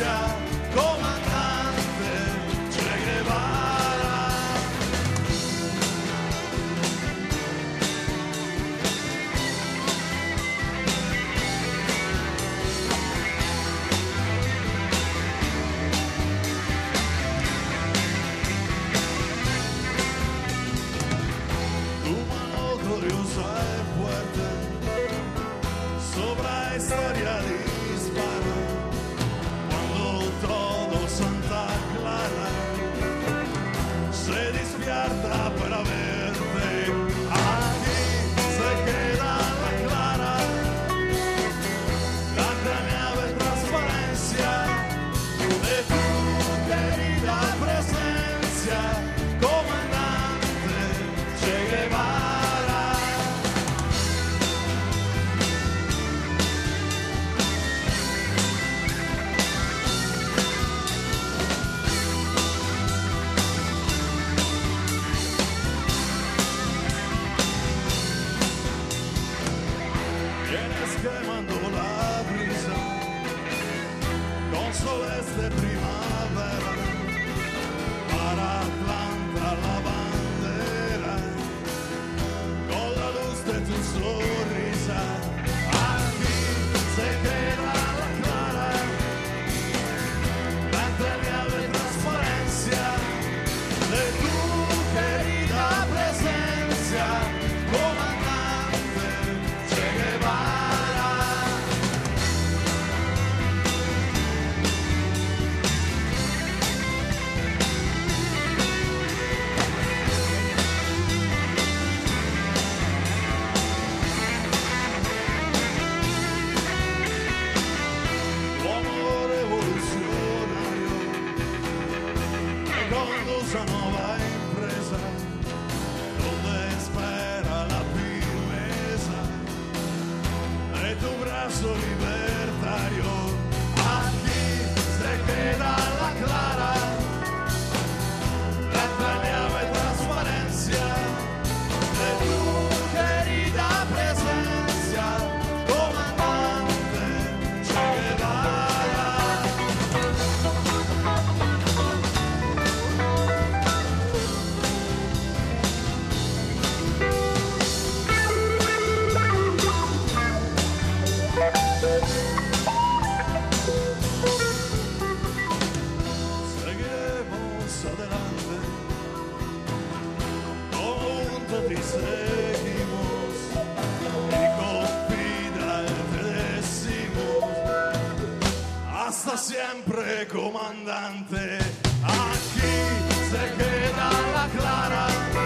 presencia, comandante Che Guevara. Tu mano gloriosa y fuerte sobre historia dispara cuando todo Santa Clara se despierta para verte. Aquí se queda la clara, la entrañable transparencia de tu querida presencia, comandante Che Guevara. Vienes quemando la brisa con soles de primavera, para Atlanta la bandera, con la luz de tu sonrisa. Aquí se queda la clara, la entrañable transparencia de tu querida presencia, comandante Che Guevara. Uomo rivoluzionario che conduce a nuova impresa, donde espera la firmeza de tu brazo libertario. Aquí se queda la clara, la entrañable transparencia de tu querida presencia, comandante Che Guevara. Seguiremos adelante, juntos te seguimos y con vida te decimos hasta siempre, comandante. Aquí se queda la clara,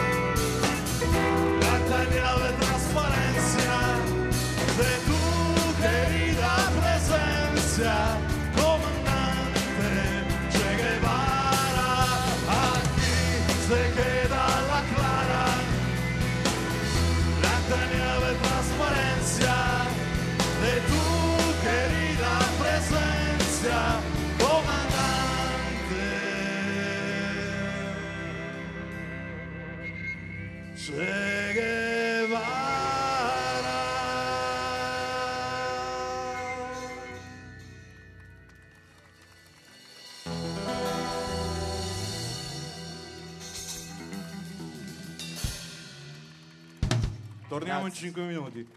la entrañable transparencia de tu querida presencia, comandante Che Guevara. Aquí se queda la clara, la entrañable transparencia de tu querida presencia, comandante Che Guevara. Torniamo in 5 minuti.